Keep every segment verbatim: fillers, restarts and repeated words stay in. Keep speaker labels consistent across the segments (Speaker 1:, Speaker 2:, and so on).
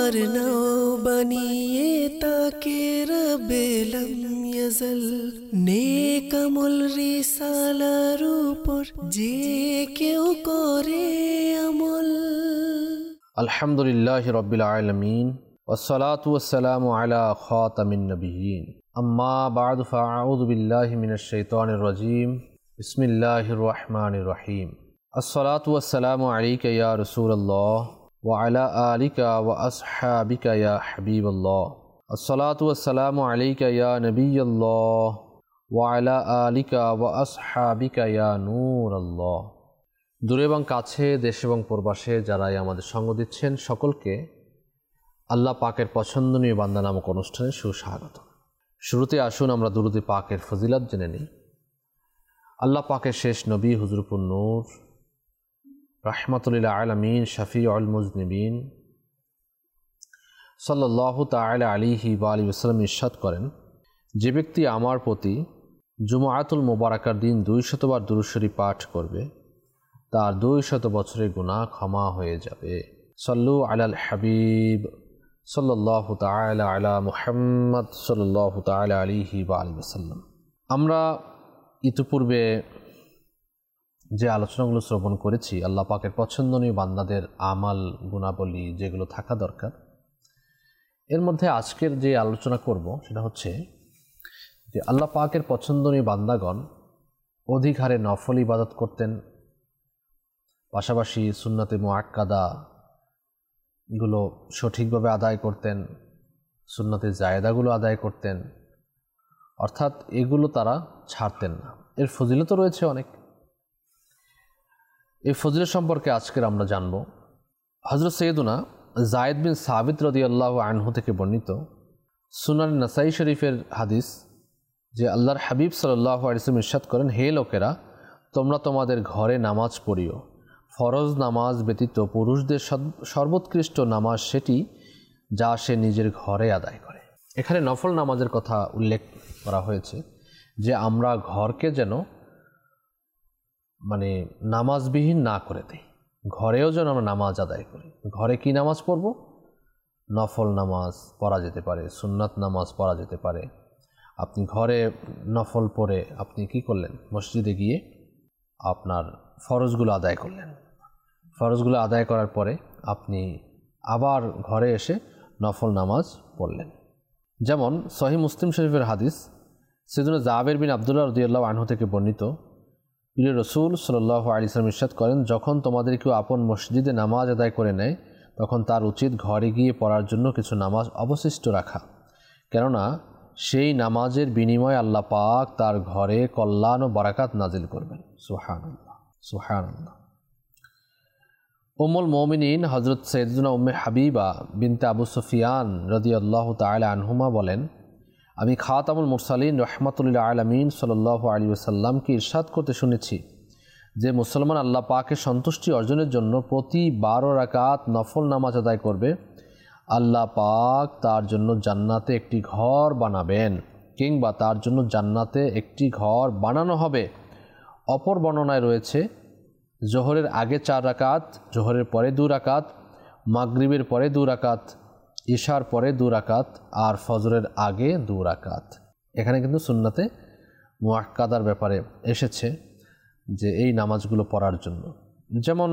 Speaker 1: তোমার নাও বানিয়ে তাকে রবেলম ইয়াজল নেক আমল রিসালার উপর যে কেউ করে আমল।
Speaker 2: আলহামদুলিল্লাহি রাব্বিল আলামিন ওয়াসসালাতু ওয়াসসালামু আলা খাতামিন নবিয়্যিন আম্মা বা'দু ফাআউযু বিল্লাহি মিনাশ শাইতানির রাজীম বিসমিল্লাহির রহমানির রহিম। আসসালাতু ওয়াসসালামু আলাইকা ইয়া রাসূলুল্লাহ ওয়া আলা আলিকা ওয়া আসহাবিকা ইয়া হাবিবাল্লাহ। আসসালাতু ওয়াসসালামু আলাইকা ইয়া নবিয়্যাল্লাহ ওয়া আলা আলিকা ওয়া আসহাবিকা ইয়া নূরাল্লাহ। দূরে এবং কাছে, দেশ এবং প্রবাসে যারাই আমাদের সঙ্গ দিচ্ছেন সকলকে আল্লাহ পাকের পছন্দনীয় বান্দা নামক অনুষ্ঠানে সুস্বাগত। শুরুতে আসুন আমরা দুরূদ পাকের ফজিলত জেনে নিই। আল্লাহ পাকের শেষ নবী হুজুরপুর নূর রাহমাতুল লিল আলামিন শাফিউল মুজনিবিন সাল্লাল্লাহু তাআলা আলাইহি ওয়া আলিহি ওয়াসাল্লাম ইরশাদ করেন, যে ব্যক্তি আমার প্রতি জুমআতুল মুবারাকার দিন দুই শতবার দুরূদ শরীফ পাঠ করবে তার দুই শত বছরের গুনাহ ক্ষমা হয়ে যাবে। সাল্লু আলাল হাবিব সাল্লাল্লাহু তাআলা আলা মুহাম্মদ সাল্লাল্লাহু তাআলা আলাইহি ওয়া আলিহি ওয়াসাল্লাম। আমরা ইতিপূর্বে যে আলোচনাগুলো শ্রবণ করেছি আল্লাহ পাকের পছন্দনীয় বান্দাদের আমাল গুণাবলী যেগুলো থাকা দরকার, এর মধ্যে আজকের যে আলোচনা করব সেটা হচ্ছে যে আল্লাহ পাকের পছন্দনীয় বান্দাগণ অধিক হারে নফল ইবাদত করতেন, পাশাপাশি সুন্নতে মুআক্কাদা গুলো সঠিকভাবে আদায় করতেন, সুন্নতে জায়েদাগুলো আদায় করতেন, অর্থাৎ এগুলো তারা ছাড়তেন না। এর ফজিলত রয়েছে অনেক। এই ফজিলত সম্পর্কে আজকের আমরা জানব। হযরত সৈয়দুনা যায়েদ বিন সাবিত রাদিয়াল্লাহু আনহু থেকে বর্ণিত সুনান নাসাই শরীফের হাদিস যে আল্লাহর হাবিব সাল্লাল্লাহু আলাইহি ওয়াসাল্লাম ইরশাদ করেন, হে লোকেরা, তোমরা তোমাদের ঘরে নামাজ পড়িও। ফরজ নামাজ ব্যতীত পুরুষদের সর্বোৎকৃষ্ট নামাজ সেটি যা সে নিজের ঘরে আদায় করে। এখানে নফল নামাজের কথা উল্লেখ করা হয়েছে যে আমরা ঘরকে যেন মানে নামাজবিহীন না করে দেই, ঘরেও যেন আমরা নামাজ আদায় করি। ঘরে কি নামাজ পড়ব? নফল নামাজ পড়া যেতে পারে, সুন্নাত নামাজ পড়া যেতে পারে। আপনি ঘরে নফল পড়ে আপনি কি করলেন? মসজিদে গিয়ে আপনার ফরজগুলো আদায় করলেন। ফরজগুলো আদায় করার পরে আপনি আবার ঘরে এসে নফল নামাজ পড়লেন। যেমন সহিহ মুসলিম শরীফের হাদিস সাইয়েদুনা জাবের বিন আব্দুল্লাহ রাদিয়াল্লাহু আনহু থেকে বর্ণিত, প্রিয় রাসূল সাল্লাল্লাহু আলাইহি ওয়াসাল্লাম ইরশাদ করেন, যখন তোমাদের কেউ আপন মসজিদে নামাজ আদায় করে নেয় তখন তার উচিত ঘরে গিয়ে পড়ার জন্য কিছু নামাজ অবশিষ্ট রাখা, কেননা সেই নামাজের বিনিময়ে আল্লাহ পাক তার ঘরে কল্যাণ ও বারাকাত নাজিল করবেন। সুবহানাল্লাহ সুবহানাল্লাহ। উম্মুল মুমিনিন হযরত সাইয়েদুনা উম্মে হাবিবা বিনতে আবু সুফিয়ান রাদিয়াল্লাহু তাআলা আনহুমা বলেন, আমি খাতামুল মুরসালিন রাহমাতুল লিল আলামিন সাল্লাল্লাহু আলাইহি ওয়াসাল্লামকে ইরশাদ করতে শুনেছি যে মুসলমান আল্লাহ পাকের সন্তুষ্টি অর্জনের জন্য প্রতি বারো রাকাত নফল নামাজ আদায় করবে, আল্লাহ পাক তার জন্য জান্নাতে একটি ঘর বানাবেন, কিংবা তার জন্য জান্নাতে একটি ঘর বানানো হবে। অপর বর্ণনায় রয়েছে জোহরের আগে চার রাকাত, জোহরের পরে দু রাকাত, মাগরিবের পরে দু রাকাত, ইশার পরে দু রাকাত আর ফজরের আগে দু রাকাত। এখানে কিন্তু সুন্নতে মুআক্কাদার ব্যাপারে এসেছে যে এই নামাজগুলো পড়ার জন্য। যেমন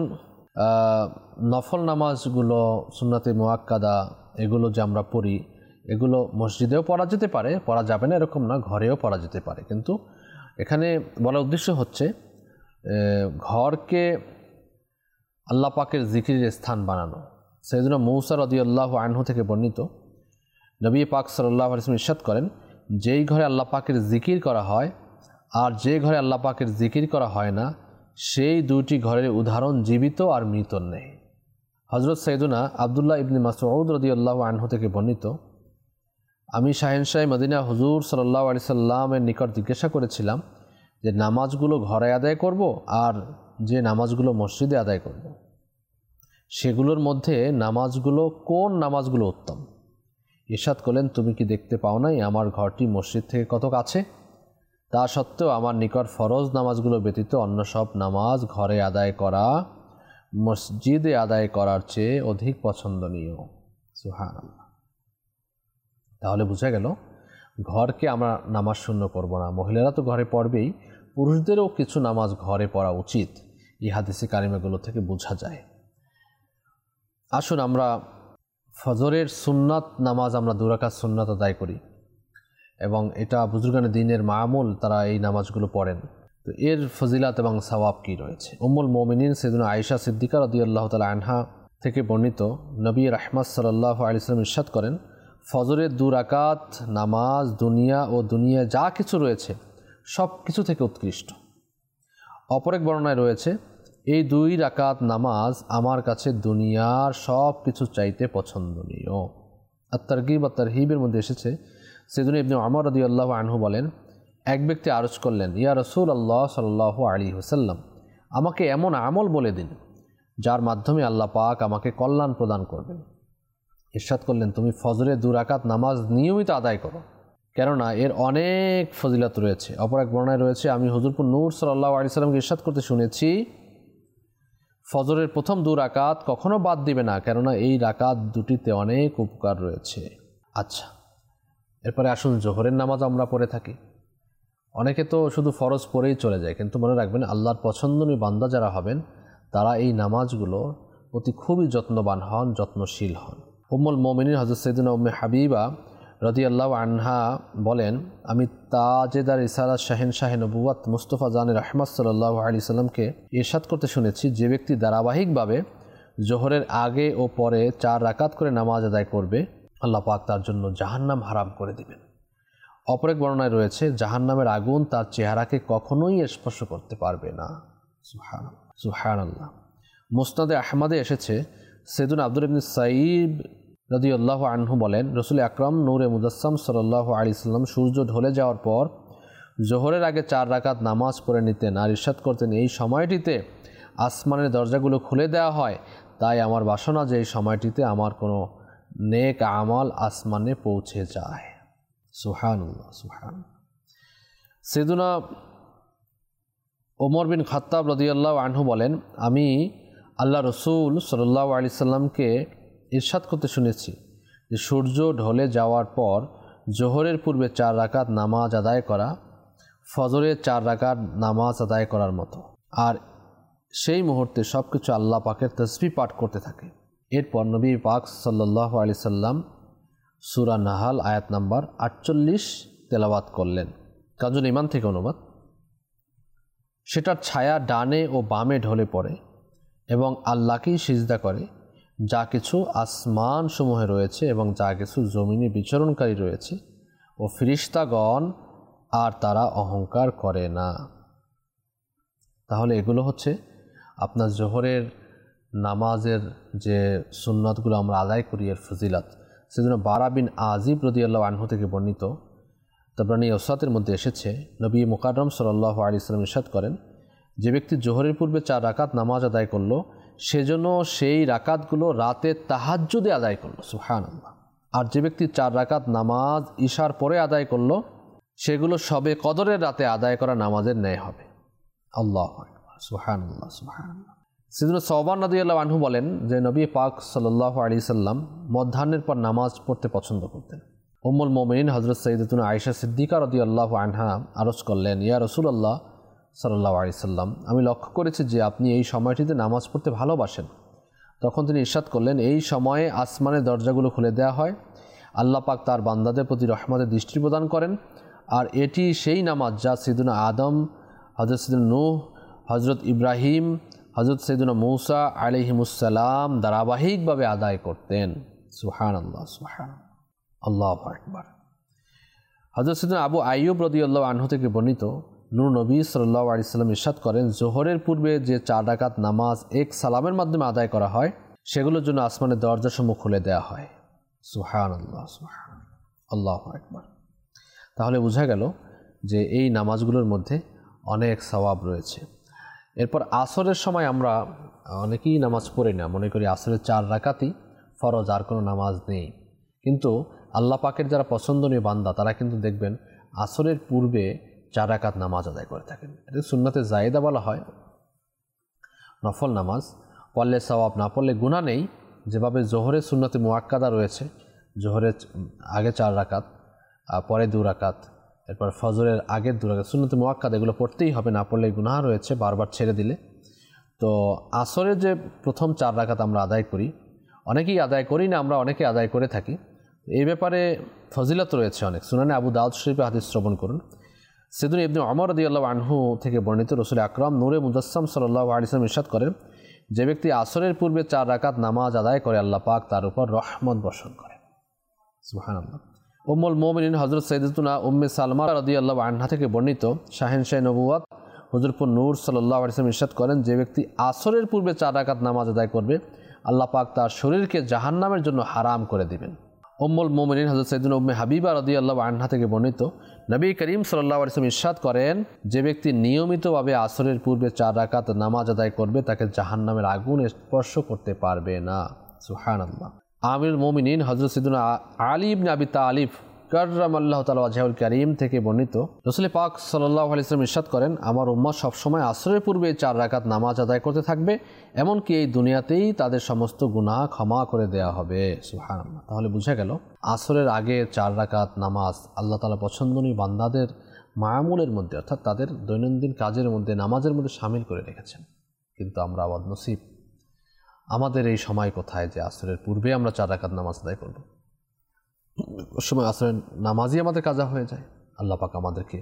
Speaker 2: নফল নামাজগুলো সুন্নতে মুআক্কাদা এগুলো যে আমরা পড়ি, এগুলো মসজিদেও পড়া যেতে পারে, পড়া যাবে না এরকম না, ঘরেও পড়া যেতে পারে। কিন্তু এখানে বলার উদ্দেশ্য হচ্ছে ঘরকে আল্লাহ পাকের জিকিরের স্থান বানানো। সাইয়েদুনা মূসা রাদিয়াল্লাহু আনহু থেকে বর্ণিত, নবী পাক সাল্লাল্লাহু আলাইহি ওয়াসাল্লাম ইরশাদ করেন, যেই ঘরে আল্লাহ পাকের জিকির করা হয় আর যে ঘরে আল্লাহ পাকের জিকির করা হয় না সেই দুটি ঘরের উদাহরণ জীবিত আর মৃত নেই। হযরত সাইয়েদুনা আব্দুল্লাহ ইবনে মাসউদ রাদিয়াল্লাহু আনহু থেকে বর্ণিত, আমি শাহেনশাহ মদিনা হুজুর সাল্লাল্লাহু আলাইহি সাল্লামের নিকট জিজ্ঞাসা করেছিলাম যে নামাজগুলো ঘরে আদায় করব আর যে নামাজগুলো মসজিদে আদায় করব সেগুলোর মধ্যে নামাজগুলো কোন নামাজগুলো উত্তম? ইরশাদ করলেন, তুমি কি দেখতে পাও নাই আমার ঘরটি মসজিদ থেকে কত কাছে? তা সত্ত্বেও আমার নিকট ফরজ নামাজগুলো ব্যতীত অন্য সব নামাজ ঘরে আদায় করা মসজিদে আদায় করার চেয়ে অধিক পছন্দনীয়। সুবহানাল্লাহ। তাহলে বোঝা গেল ঘরকে আমরা নামাজ শূন্য করব না। মহিলারা তো ঘরে পড়বেই, পুরুষদেরও কিছু নামাজ ঘরে পড়া উচিত, এই হাদিসে কারিমাগুলো থেকে বোঝা যায়। আসুন আমরা ফজরের সুন্নাত নামাজ আমরা দু রাকাত সুন্নাত আদায় করি, এবং এটা বুজুর্গানে দিনের মামুল, তারা এই নামাজগুলো পড়েন। তো এর ফজিলাত এবং সওয়াব কী রয়েছে? উম্মুল মুমিনিন সাইয়্যিদাতুনা আয়েশা সিদ্দিকা রাদিয়াল্লাহু তাআলা আনহা থেকে বর্ণিত, নবী রাহমাত সাল্লাল্লাহু আলাইহি ওয়াসাল্লাম ইরশাদ করেন, ফজরের দু রাকাত নামাজ দুনিয়া ও দুনিয়া যা কিছু রয়েছে সব কিছু থেকে উৎকৃষ্ট। অপর এক বর্ণনায় রয়েছে, এই দুই রাকাত নামাজ আমার কাছে দুনিয়ার সব কিছু চাইতে পছন্দনীয়। আর তারগিব আর তারহিবের মধ্যে এসেছে, সাইয়্যিদুনা ইবনে ওমর রাদিয়াল্লাহু আনহু বলেন, এক ব্যক্তি আরজ করলেন, ইয়া রাসূলুল্লাহ সাল্লাল্লাহু আলাইহি ওয়াসাল্লাম, আমাকে এমন আমল বলে দিন যার মাধ্যমে আল্লাহ পাক আমাকে কল্যাণ প্রদান করবেন। ইরশাদ করলেন, তুমি ফজরের দু রাকাত নামাজ নিয়মিত আদায় করো, কেননা এর অনেক ফজিলত রয়েছে। অপর এক বর্ণনায় রয়েছে, আমি হুজুরপুর নূর সাল্লাল্লাহু আলাইহি ওয়াসাল্লামকে ইরশাদ করতে শুনেছি, ফজরের প্রথম দু রাকাত কখনো বাদ দিবে না, কেননা এই রাকাত দুটিতে অনেক উপকার রয়েছে। আচ্ছা, এরপরে আসুন জোহরের নামাজ আমরা পড়ে থাকি। অনেকে তো শুধু ফরজ পড়েই চলে যায়, কিন্তু মনে রাখবেন আল্লাহর পছন্দনীয় বান্দা যারা হবেন তারা এই নামাজগুলোর প্রতি খুবই যত্নবান হন, যত্নশীল হন। উম্মুল মুমিনিন হযরত সাইয়্যিদাতুনা উম্মে হাবিবা রাদিয়াল্লাহু আনহা বলেন, আমি তাজেদার রিসালাত শাহেনশাহে নবুওয়াত মুস্তাফা জানে রাহমাত সাল্লাল্লাহু আলাইহি সাল্লামকে ইরশাদ করতে শুনেছি, যে ব্যক্তি ধারাবাহিকভাবে জোহরের আগে ও পরে চার রাকাত করে নামাজ আদায় করবে, আল্লাহ পাক তার জন্য জাহান্নাম হারাম করে দিবেন। অপর এক বর্ণনায় রয়েছে, জাহান্নামের আগুন তার চেহারাকে কখনোই স্পর্শ করতে পারবে না। সুবহানাল্লাহ, সুবহানাল্লাহ। মুসনাদে আহমদে এসেছে, সাইয়্যিদুনা আব্দুল ইবনে সাইব রাদিয়াল্লাহু আনহু বলেন, রাসূল আকরাম নূরে মুজাসসাম সাল্লাল্লাহু আলাইহি সাল্লাম সূর্য ঢলে যাওয়ার পর জোহরের আগে চার রাকাত নামাজ পড়ে নিতেন আর ইরশাদ করতেন, এই সময়টিতে আসমানের দরজাগুলো খুলে দেওয়া হয়, তাই আমার বাসনা যে এই সময়টিতে আমার কোনো নেক আমল আসমানে পৌঁছে যায়। সুবহানাল্লাহ, সুবহানাল্লাহ। সাইয়্যিদুনা ওমর বিন খাত্তাব রাদিয়াল্লাহু আনহু বলেন, আমি আল্লাহ রসুল সাল্লাল্লাহু আলাইহি সাল্লামকে ইরশাদ করতে শুনেছি যে সূর্য ঢলে যাওয়ার পর জোহরের পূর্বে চার রাকাত নামাজ আদায় করা ফজরের চার রাকাত নামাজ আদায় করার মতো, আর সেই মুহূর্তে সব কিছু আল্লাহ পাকের তাসবিহ পাঠ করতে থাকে। এরপর নবী পাক সাল্লাল্লাহু আলাইহি সাল্লাম সূরা নাহাল আয়াত নাম্বার আটচল্লিশ তেলাওয়াত করলেন। কাজল ইমান থেকে অনুবাদ, সেটার ছায়া ডানে ও বামে ঢলে পড়ে এবং আল্লাহকেই সিজদা করে, যা কিছু আসমান সমূহে রয়েছে এবং যা কিছু জমিনে বিচরণকারী রয়েছে, ও ফিরিস্তাগণ, আর তারা অহংকার করে না। তাহলে এগুলো হচ্ছে আপনার জোহরের নামাজের যে সুন্নাতগুলো আমরা আদায় করি এর ফজিলত। সেজন্য বারা বিন আজিব রাদিয়াল্লাহু আনহু থেকে বর্ণিত তাবরানী ওসাতের মধ্যে এসেছে, নবী মুকাররম সাল্লাল্লাহু আলাইহি সাল্লাম ইরশাদ করেন, যে ব্যক্তি জোহরের পূর্বে চার রাকাত নামাজ আদায় করলো, সেজন্য সেই রাকাতগুলো রাতে তাহাজ্জুদে আদায় করলো। সুবহানাল্লাহ। আর যে ব্যক্তি চার রাকাত নামাজ ইশার পরে আদায় করলো, সেগুলো সবে কদরের রাতে আদায় করা নামাজের ন্যায় হবে। আল্লাহু আকবার, সুবহানাল্লাহ, সুবহানাল্লাহ। সিদনা সওবান রাদিয়াল্লাহু আনহু বলেন যে নবী পাক সাল্লাল্লাহু আলাইহি সাল্লাম মধ্যাহ্নের পর নামাজ পড়তে পছন্দ করতেন। উম্মুল মুমিনিন হযরত সাইয়্যিদাতুনা আয়েশা সিদ্দিকা রাদিয়াল্লাহু আনহা আরজ করলেন, ইয়া রাসূলুল্লাহ সাল্লাল্লাহু আলাইহি সাল্লাম, আমি লক্ষ্য করেছি যে আপনি এই সময়টিতে নামাজ পড়তে ভালোবাসেন। তখন তিনি ইরশাদ করলেন, এই সময়ে আসমানের দরজাগুলো খুলে দেওয়া হয়, আল্লাহ পাক তার বান্দাদের প্রতি রহমতের দৃষ্টি প্রদান করেন, আর এটি সেই নামাজ যা সাইয়্যিদুনা আদম, হযরত সাইয়্যিদুনা নূহ, হযরত ইব্রাহিম, হযরত সাইয়্যিদুনা মূসা আলাইহিমুসসালাম ধারাবাহিকভাবে আদায় করতেন। সুবহানাল্লাহ, সুবহানাল্লাহ, আল্লাহু আকবার। হযরত সাইয়্যিদুনা আবু আইয়ুব রাদিয়াল্লাহু আনহু থেকে বর্ণিত, নূর নবী সাল্লাল্লাহু আলাইহি সাল্লাম ইরশাদ করেন, জোহরের পূর্বে যে চার রাকাত নামাজ এক সালামের মাধ্যমে আদায় করা হয়, সেগুলোর জন্য আসমানের দরজাসমূহ খুলে দেওয়া হয়। সুবহানাল্লাহ, সুবহানাল্লাহ, আল্লাহু আকবার। তাহলে বোঝা গেল যে এই নামাজগুলোর মধ্যে অনেক সওয়াব রয়েছে। এরপর আসরের সময় আমরা অনেকেই নামাজ পড়ি না, মনে করি আসরের চার রাকাতই ফরজ, আর কোনো নামাজ নেই। কিন্তু আল্লাহ পাকের যারা পছন্দনীয় বান্দা, তারা কিন্তু দেখবেন আসরের পূর্বে চার রাকাত নামাজ আদায় করে থাকেন। এটা সুন্নাতে জায়েদা বলা হয়, নফল নামাজ পড়লে সওয়াব, না পড়লে গুনাহ নেই, যেভাবে জোহরের সুন্নতে মুআক্কাদা রয়েছে, জোহরের আগে চার রাকাত, পরে দু রাকাত, এরপর ফজরের আগের দু রাকাত সুন্নতে মুআক্কাদা, এগুলো পড়তেই হবে, না পড়লে গুনাহ রয়েছে বারবার ছেড়ে দিলে। তো আসরের যে প্রথম চার রাকাত আমরা আদায় করি, অনেকেই আদায় করি না, আমরা অনেকেই আদায় করে থাকি। এই ব্যাপারে ফজিলত রয়েছে অনেক। সুনানে আবু দাউদ শরীফে হাদিস শ্রবণ করুন। সাইয়্যিদুনা ইবনে ওমর রাদিয়াল্লাহু আনহু থেকে বর্ণিত, রাসূল আকরাম নূরে মুজাসসাম সাল্লাল্লাহু আলাইহি ওয়াসাল্লাম ইরশাদ করেন, যে ব্যক্তি আসরের পূর্বে চার রাকাত নামাজ আদায় করে আল্লাহ পাক তার উপর রহমত বর্ষণ করেন। সুবহানাল্লাহ। উম্মুল মুমিনিন হযরত সাইয়্যিদাতুনা উম্মে সালমা রাদিয়াল্লাহু আনহা থেকে বর্ণিত, শাহেনশাহ নবুয়ত হুজুরপুর নূর সাল্লাল্লাহু আলাইহি ওয়াসাল্লাম ইরশাদ করেন, যে ব্যক্তি আসরের পূর্বে চার রাকাত নামাজ আদায় করবে আল্লাহ পাক তার শরীরকে জাহান্নামের জন্য হারাম করে দিবেন। উম্মুল মুমিনিন হযরত সাইয়্যিদুনা উম্মে হাবিবা রাদিয়াল্লাহু আনহা থেকে বর্ণিত, নবী করিম সাল্লাল্লাহু আলাইহি ওয়াসাল্লাম ইরশাদ করেন, যে ব্যক্তি নিয়মিতভাবে আসরের পূর্বে চার রাকাত নামাজ আদায় করবে তাকে জাহান্নামের আগুন স্পর্শ করতে পারবে না। সুবহানাল্লাহ। আমিরুল মুমিনিন হযরত সাইয়্যিদুনা আলী ইবনে আবি তালিব কাররামাল্লাহু তাআলা ওয়াজহুল কারীম থেকে বর্ণিত, রাসূল পাক সাল্লাল্লাহু আলাইহি ওয়াসাল্লাম ইরশাদ করেন, আমার উম্মত সবসময় আসরের পূর্বে চার রাকাত নামাজ আদায় করতে থাকবে, এমনকি এই দুনিয়াতেই তাদের সমস্ত গুনাহ ক্ষমা করে দেওয়া হবে। সুবহানাল্লাহ। তাহলে বুঝা গেল আসরের আগে চার রাকাত নামাজ আল্লাহ তাআলা পছন্দনীয় বান্দাদের মায়ামুলের মধ্যে, অর্থাৎ তাদের দৈনন্দিন কাজের মধ্যে, নামাজের মধ্যে শামিল করে রেখেছেন। কিন্তু আমরা বদনসিব, আমাদের এই সময় কোথায় যে আসরের পূর্বে আমরা চার রাকাত নামাজ আদায় করব। ওই সময় আসরের নামাজই আমাদের কাজা হয়ে যায়। আল্লাহ পাক আমাদেরকে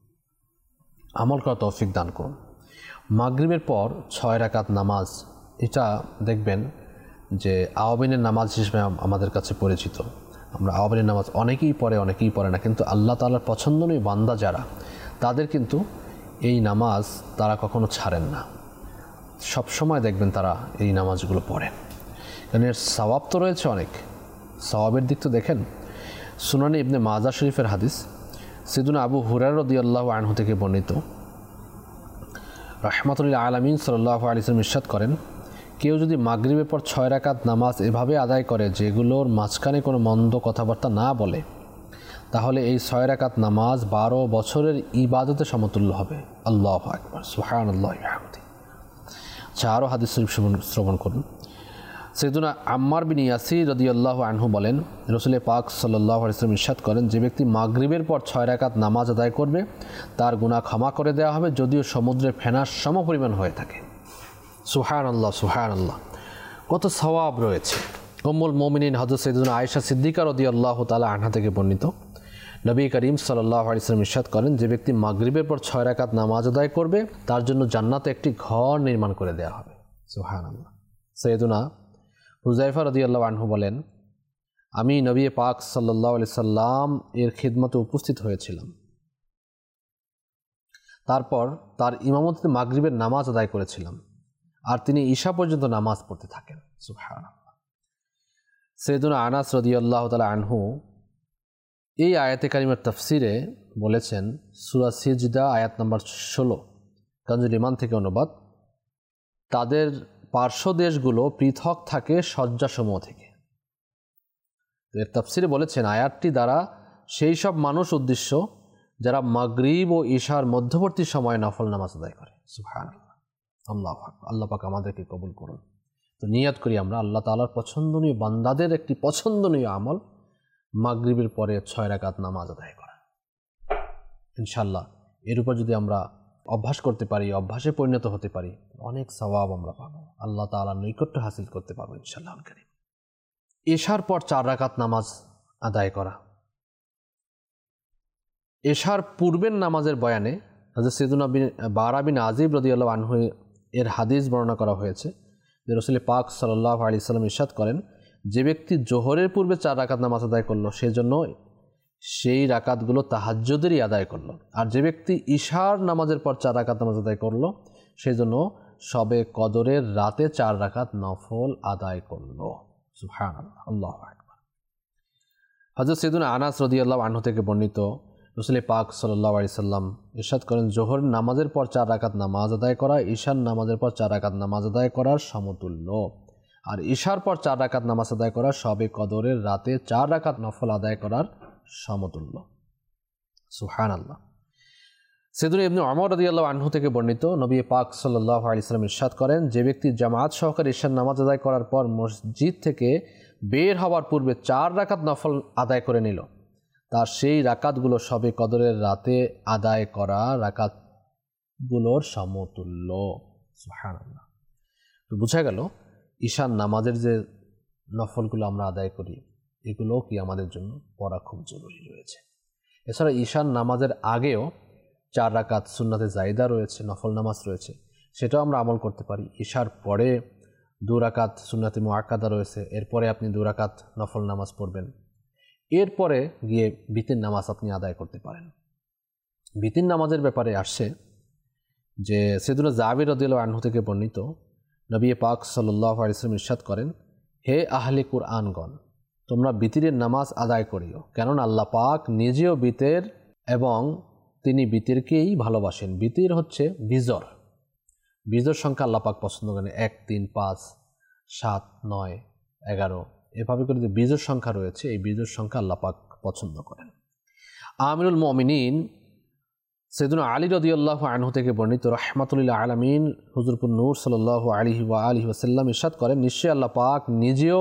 Speaker 2: আমল করা তৌফিক দান করুন। মাগরিবের পর ছয় রাকাত নামাজ, এটা দেখবেন যে আওয়াবিনের নামাজ হিসেবে আমাদের কাছে পরিচিত। আমরা আওয়াবিনের নামাজ অনেকেই পড়ে, অনেকেই পড়ে না, কিন্তু আল্লাহ তাআলার পছন্দনীয় বান্দা যারা, তাদের কিন্তু এই নামাজ তারা কখনো ছাড়েন না। সব সময় দেখবেন তারা এই নামাজগুলো পড়েন, কারণ এর সওয়াব তো রয়েছে অনেক। সওয়াবের দিক তো দেখেন, সুনানে ইবনে মাজাহ শরীফের হাদিস, সাইয়্যিদুনা আবু হুরায়রা রাদিয়াল্লাহু আনহু থেকে বর্ণিত, রাহমাতুল লিল আলামিন সাল্লাল্লাহু আলাইহি ওয়াসাল্লাম ইরশাদ করেন, কেউ যদি মাগরিবের পর ছয় রাকাত নামাজ এভাবে আদায় করে যেগুলোর মাঝখানে কোনো মন্দ কথাবার্তা না বলে, তাহলে এই ছয় রাকাত নামাজ বারো বছরের ইবাদতের সমতুল্য হবে। আল্লাহু আকবার, সুবহানাল্লাহি ওয়া বিহামদিহি। আচ্ছা, আরও হাদিস শরীফ শ্রবণ করুন। সাইয়্যিদুনা আম্মার বিন ইয়াসির রাদিয়াল্লাহু আনহু বলেন, রাসূল পাক সাল্লাল্লাহু আলাইহি ওয়াসাল্লাম ইরশাদ করেন, যে ব্যক্তি মাগরিবের পর ছয় রাকাত নামাজ আদায় করবে তার গুনাহ ক্ষমা করে দেওয়া হবে, যদিও সমুদ্রের ফেনার সমপরিমাণ হয়ে থাকে। সুবহানাল্লাহ, সুবহানাল্লাহ, কত সওয়াব রয়েছে। উম্মুল মুমিনিন হযরত সাইয়্যিদাতুনা আয়েশা সিদ্দিকা রাদিয়াল্লাহু তাআলা আনহা থেকে বর্ণিত, নবী করিম সাল্লাল্লাহু আলাইহি ওয়াসাল্লাম ইরশাদ করেন, যে ব্যক্তি মাগরিবের পর ছয় রাকাত নামাজ আদায় করবে তার জন্য জান্নাতে একটি ঘর নির্মাণ করে দেওয়া হবে। সুবহানাল্লাহ। সাইয়্যিদুনা হুযায়ফা রাদিয়াল্লাহু আনহু বলেন, আমি নবী পাক সাল্লাল্লাহু আলাইহি সাল্লাম এর খিদমতে উপস্থিত হয়েছিলাম, তারপর তার ইমামতিতে মাগরিবের নামাজ আদায় করেছিলাম, আর তিনি ঈশা পর্যন্ত নামাজ পড়তে থাকেন। সুবহানাল্লাহ। সাইয়্যিদুনা আনাস রাদিয়াল্লাহু তাআলা আনহু এই আয়াতে কারিমার তাফসিরে বলেছেন, সূরা সিজদা আয়াত নম্বর ষোলো, কানজুল ইমান থেকে অনুবাদ, তাদের পার্শ্ব দেশগুলো পৃথক থাকে শয্যাসমূহ থেকে। এর তাফসিরে বলেছেন, আয়াতটি দ্বারা সেই সব মানুষ উদ্দেশ্য যারা মাগরিব ও ঈশার মধ্যবর্তী সময়ে নফল নামাজ আদায় করে। সুবহানাল্লাহ, আল্লাহু আকবার। আল্লাহ পাক আমাদেরকে কবুল করুন। তো নিয়াত করি আমরা আল্লাহ তাআলার পছন্দনীয় বান্দাদের একটি পছন্দনীয় আমল মাগরিবের পরে ছয় রাকাত নামাজ আদায় করা। ইনশাআল্লাহ এর উপর যদি আমরা অভ্যাস করতে পারি, অভ্যাসে পরিণত হতে পারি, অনেক সওয়াব আমরা পাবো, আল্লাহ তাআলার নৈকট্য হাসিল করতে পারবো ইনশাআল্লাহ কারীম। ঈশার পর চার রাকাত নামাজ আদায় করা। ঈশার পূর্বের নামাজের বয়ানে হযরত সাইয়্যিদুনা বারা বিন আযিব রাদিয়াল্লাহু আনহু এর হাদিস বর্ণনা করা হয়েছে যে রাসূল পাক সাল্লাল্লাহু আলাইহি ওয়াসাল্লাম ইরশাদ করেন, যে ব্যক্তি জোহরের পূর্বে চার রাকাত নামাজ আদায় করলো সেজন্য সেই রাকাতগুলো তাহাজ্জুদেরই আদায় করলো, আর যে ব্যক্তি ঈশার নামাজের পর চার রাকাত নামাজ আদায় করলো সেই জন্য শবে কদরের রাতে চার রাকাত নফল আদায় করলো। সুবহানাল্লাহ, আল্লাহু আকবার। হযরত সাইয়্যিদুনা আনাস রাদিয়াল্লাহু আনহু থেকে বর্ণিত, রাসূল পাক সাল্লাল্লাহু আলাইহি সাল্লাম ইরশাদ করেন, জোহর নামাজের পর চার রাকাত নামাজ আদায় করা ঈশার নামাজের পর চার রাকাত নামাজ আদায় করার সমতুল্য, আর ঈশার পর চার রাকাত নামাজ আদায় করা শবে কদরের রাতে চার রাকাত নফল আদায় করার সমতুল্য। সুবহানাল্লাহ। সাইয়েদুনা ইবনে ওমর রাদিয়াল্লাহু আনহু থেকে বর্ণিত, নবী পাক সাল্লাল্লাহু আলাইহি ওয়াসাল্লাম ইরশাদ করেন, যে ব্যক্তি জামাত সহকারে ঈশার নামাজ আদায় করার পর মসজিদ থেকে বের হওয়ার পূর্বে চার রাকাত নফল আদায় করে নিল, তার সেই রাকাতগুলো শবে কদরের রাতে আদায় করা রাকাতগুলোর সমতুল্য। সুবহানাল্লাহ। তো বোঝা গেল ঈশার নামাজের যে নফলগুলো আমরা আদায় করি এগুলো কি আমাদের জন্য পড়া খুব জরুরি রয়েছে। এছাড়া ঈশার নামাজের আগেও চার রাকাত সুন্নাতে জায়দা রয়েছে, নফল নামাজ রয়েছে, সেটাও আমরা আমল করতে পারি। ঈশার পরে দু রাকাত সুন্নাতে মুআক্কাদা রয়েছে, এরপরে আপনি দু রাকাত নফল নামাজ পড়বেন, এরপরে গিয়ে বিতির নামাজ আপনি আদায় করতে পারেন। বিতির নামাজের ব্যাপারে আসছে যে সাইয়েদুনা জাবির রাদিয়াল্লাহু আনহু থেকে বর্ণিত, নবী পাক সাল্লাল্লাহু আলাইহি ওয়াসাল্লাম ইরশাদ করেন, হে আহলে কুরআনগণ, তোমরা বিতিরের নামাজ আদায় করিও, কেননা আল্লাহ পাক নিজেও বিতের এবং তিনি বিতিরকেই ভালোবাসেন। বিতির হচ্ছে বিজর, বিজর সংখ্যা আল্লাহ পাক পছন্দ করেন, এক, তিন, পাঁচ, সাত, নয়, এগারো, এভাবে করে যে বিজর সংখ্যা রয়েছে এই বিজর সংখ্যা আল্লাহ পাক পছন্দ করেন। আমিরুল মুমিনিন সাইয়েদুনা আলী রাদিয়াল্লাহু আনহু থেকে বর্ণিত, রাহমাতুল লিল আলামিন হুজুরপুর নূর সাল্লাল্লাহু আলাইহি ওয়া আলিহি ওয়াসাল্লাম ইরশাদ করেন, নিশ্চয়ই আল্লাহ পাক নিজেও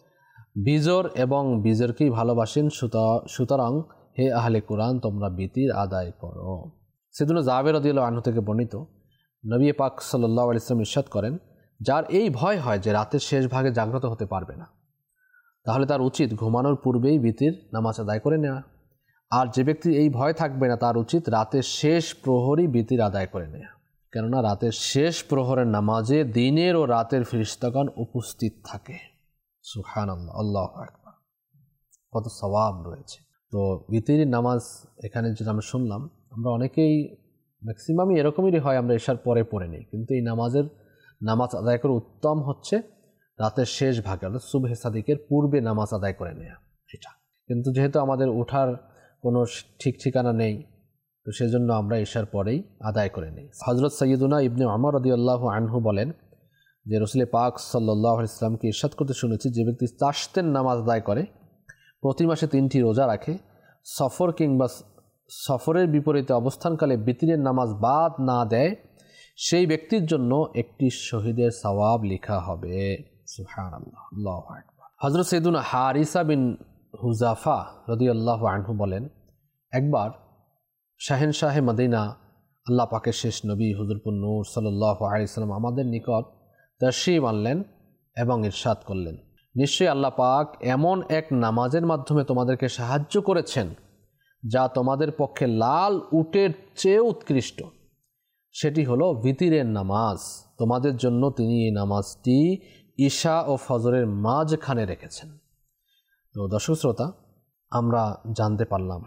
Speaker 2: বিজর এবং বিজরকেই ভালোবাসেন, সুতরাং হে আহলে কুরআন তোমরা বিতির আদায় করো। সাইয়েদুনা জাবের রাদিয়াল্লাহু আনহু থেকে বর্ণিত, নবী পাক সাল্লাল্লাহু আলাইহি ওয়াসাল্লাম ইরশাদ করেন, যার এই ভয় হয় যে রাতের শেষ ভাগে জাগ্রত হতে পারবে না, তাহলে তার উচিত ঘুমানোর পূর্বেই বিতির নামাজ আদায় করে নেওয়া। আর যে ব্যক্তি এই ভয় থাকবে না তার উচিত রাতের শেষ প্রহরই বিতির আদায় করে নেওয়া, কেননা রাতের শেষ প্রহরের নামাজে দিনের ও রাতের ফেরেশতাগণ উপস্থিত থাকে। সুবহানাল্লাহ, আল্লাহু আকবার, কত সওয়াব রয়েছে। তো বিতির নামাজ এখানে যেটা আমরা শুনলাম, আমরা অনেকেই ম্যাক্সিমামই এরকমই হয়, আমরা এশার পরে পড়ে নিই, কিন্তু এই নামাজের নামাজ আদায় করে উত্তম হচ্ছে রাতের শেষ ভাগে অর্থাৎ সুবহে সাদিকের পূর্বে নামাজ আদায় করে নেওয়া এটা। কিন্তু যেহেতু আমাদের ওঠার কোনো ঠিক ঠিকানা নেই, তো সেজন্য আমরা এশার পরেই আদায় করে নিই। হযরত সাইয়েদুনা ইবনে ওমর রাদিয়াল্লাহু আনহু বলেন যে রাসূল পাক সাল্লাল্লাহু আলাইহি ওয়াসাল্লামকে ইরশাদ করতে শুনেছি, যে ব্যক্তি চাশতের নামাজ আদায় করে, প্রতি মাসে তিনটি রোজা রাখে, সফর কিংবা সফরের বিপরীতে অবস্থানকালে বিতিরের নামাজ বাদ না দেয়, সেই ব্যক্তির জন্য একটি শহীদের সওয়াব লেখা হবে। সুবহানাল্লাহ, আল্লাহু আকবার। হযরত সাইয়েদুনা হারিসা বিন হুজাফা রাদিয়াল্লাহু আনহু বলেন, একবার শাহেনশাহে মদিনা আল্লাহ পাকের শেষ নবী হুজুরপুর নূর সাল্লাল্লাহু আলাইহি ওয়াসাল্লাম আমাদের নিকট তাশরীফ আনলেন এবং ইরশাদ করলেন, নিশ্চয়ই আল্লাহ পাক এমন এক নামাজের মাধ্যমে তোমাদেরকে সাহায্য করেছেন যা তোমাদের পক্ষে লাল উটের চেয়ে উৎকৃষ্ট, সেটি হলো বিতিরের নামাজ। তোমাদের জন্য তিনি এই নামাজটি ঈশা ও ফজরের মাঝখানে রেখেছেন। তো দর্শক শ্রোতা, আমরা জানতে পারলাম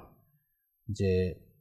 Speaker 2: যে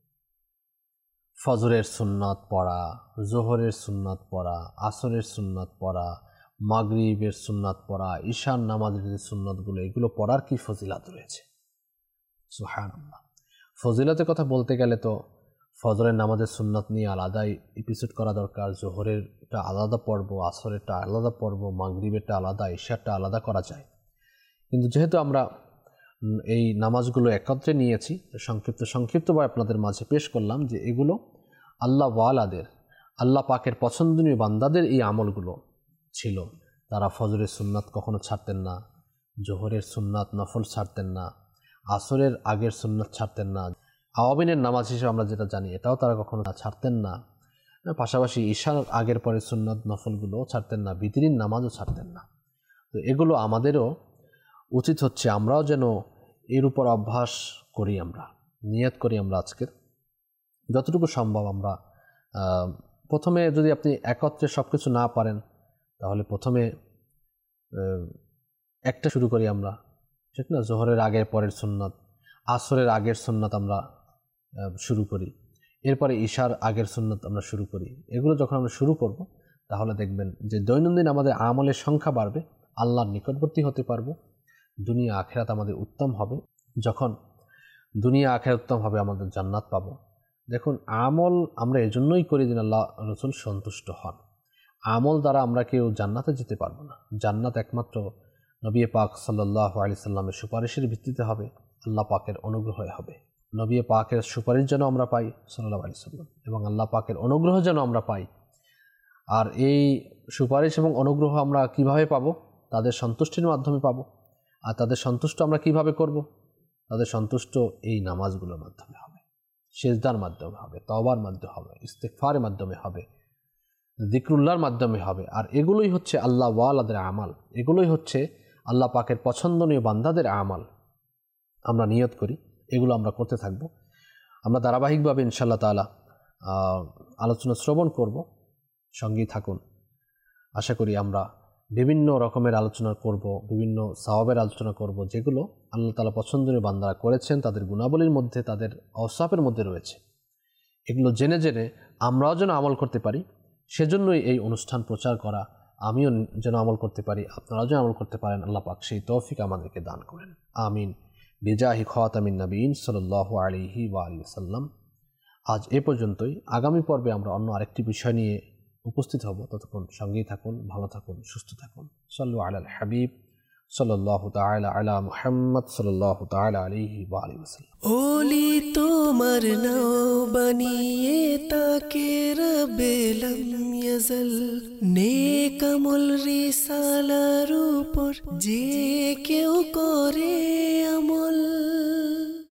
Speaker 2: ফজরের সুন্নাত পড়া, জোহরের সুন্নাত পড়া, আসরের সুন্নাত পড়া, মাগরিবের সুন্নাত পড়া, ঈশার নামাজের যে সুন্নাতগুলো, এগুলো পড়ার কি ফজিলাত রয়েছে। সুবহানাল্লাহ। ফজিলতের কথা বলতে গেলে তো ফজরের নামাজের সুন্নাত নিয়ে আলাদাই এপিসোড করা দরকার, জোহরেরটা আলাদা পড়ব, আসরেরটা আলাদা পড়ব, মাগরিবেরটা আলাদা, ঈশারটা আলাদা করা যায়। কিন্তু যেহেতু আমরা এই নামাজগুলো একত্রে নিয়েছি, সংক্ষিপ্ত সংক্ষিপ্তভাবে আপনাদের মাঝে পেশ করলাম যে এগুলো আল্লাহ ওয়ালাদের, আল্লাহ পাকের পছন্দনীয় বান্দাদের এই আমলগুলো ছিল। তারা ফজরের সুন্নাত কখনো ছাড়তেন না, জোহরের সুন্নাত নফল ছাড়তেন না, আসরের আগের সুন্নাত ছাড়তেন না, আওয়াবিনের নামাজ হিসেবে আমরা যেটা জানি এটাও তারা কখনো ছাড়তেন না, পাশাপাশি ঈশার আগের পরে সুন্নাত নফলগুলোও ছাড়তেন না, বিতিরির নামাজও ছাড়তেন না। তো এগুলো আমাদেরও উচিত হচ্ছে আমরাও যেন এর উপর অভ্যাস করি, আমরা নিয়ত করি আমরা আজকের যতটুকু সম্ভব আমরা প্রথমে, যদি আপনি একত্রে সব কিছু না পারেন তাহলে প্রথমে একটা শুরু করি আমরা, ঠিক না? জোহরের আগের পরের সুন্নাত, আসরের আগের সুন্নাত আমরা শুরু করি, এরপরে ঈশার আগের সুন্নাত আমরা শুরু করি। এগুলো যখন আমরা শুরু করব তাহলে দেখবেন যে দৈনন্দিন আমাদের আমলের সংখ্যা বাড়বে, আল্লাহর নিকটবর্তী হতে পারবো, দুনিয়া আখিরাত আমাদের উত্তম হবে। যখন দুনিয়া আখিরাত উত্তম হবে আমাদের জান্নাত পাবো। দেখুন, আমল আমরা এজন্যই করি যেন আল্লাহ রসুল সন্তুষ্ট হন। আমল দ্বারা আমরা কেউ জান্নাতে যেতে পারবো না। জান্নাত একমাত্র নবী পাক সাল্লাল্লাহু আলাইহি সাল্লামের সুপারিশের ভিত্তিতে হবে, আল্লাহ পাকের অনুগ্রহে হবে। নবী পাকের সুপারিশ যেন আমরা পাই সাল্লাল্লাহু আলাইহি ওয়াসাল্লাম, এবং আল্লাহ পাকের অনুগ্রহ যেন আমরা পাই। আর এই সুপারিশ এবং অনুগ্রহ আমরা কিভাবে পাব? তাদের সন্তুষ্টির মাধ্যমে পাব। আর তাদের সন্তুষ্ট আমরা কিভাবে করব? তাদের সন্তুষ্ট এই নামাজগুলোর মাধ্যমে হবে, সিজদার মাধ্যমে হবে, তওবার মাধ্যমে হবে, ইস্তিগফারের মাধ্যমে হবে, যিকরুল্লাহর মাধ্যমে হবে। আর এগুলোই হচ্ছে আল্লাহ ওয়ালাদের আমাল, এগুলোই হচ্ছে আল্লাহ পাকের পছন্দনীয় বান্দাদের আমাল। আমরা নিয়ত করি, এগুলো আমরা করতে থাকব। আমরা ধারাবাহিকভাবে ইনশাআল্লাহ তাআলা আলোচনা শ্রবণ করব, সঙ্গেই থাকুন। আশা করি আমরা বিভিন্ন রকমের আলোচনা করব, বিভিন্ন সওয়াবের আলোচনা করব, যেগুলো আল্লাহ তাআলা পছন্দনীয় বান্দারা করেছেন, তাদের গুণাবলীর মধ্যে, তাদের অসাপের মধ্যে রয়েছে। এগুলো জেনে জেনে আমরাও যেন আমল করতে পারি, সেজন্যই এই অনুষ্ঠান প্রচার করা। আমিও যেন আমল করতে পারি, আপনারাও যেন আমল করতে পারেন। আল্লাহ পাক সেই তৌফিক আমাদেরকে দান করেন, আমিন। বিজাহি খাতামিন নবীন সাল্লাল্লাহু আলাইহি ওয়া আলিহি ওয়াসাল্লাম। আজ এ পর্যন্তই। আগামী পর্বে আমরা অন্য আরেকটি বিষয় নিয়ে উপস্থিত হব। ততক্ষণ সঙ্গেই থাকুন, ভালো থাকুন, সুস্থ থাকুন। সাল্লু আলাল হাবিব সাল্লাল্লাহু তাআলা আলা মুহাম্মদ সাল্লাল্লাহু তাআলা আলাইহি ওয়া আলিহি ওয়াসাল্লাম।
Speaker 1: ওলি তোমার নাও বানিয়ে তাকে রবেলম ইয়াজল, নেক আমল রিসালার উপর যে কেউ করে আমল।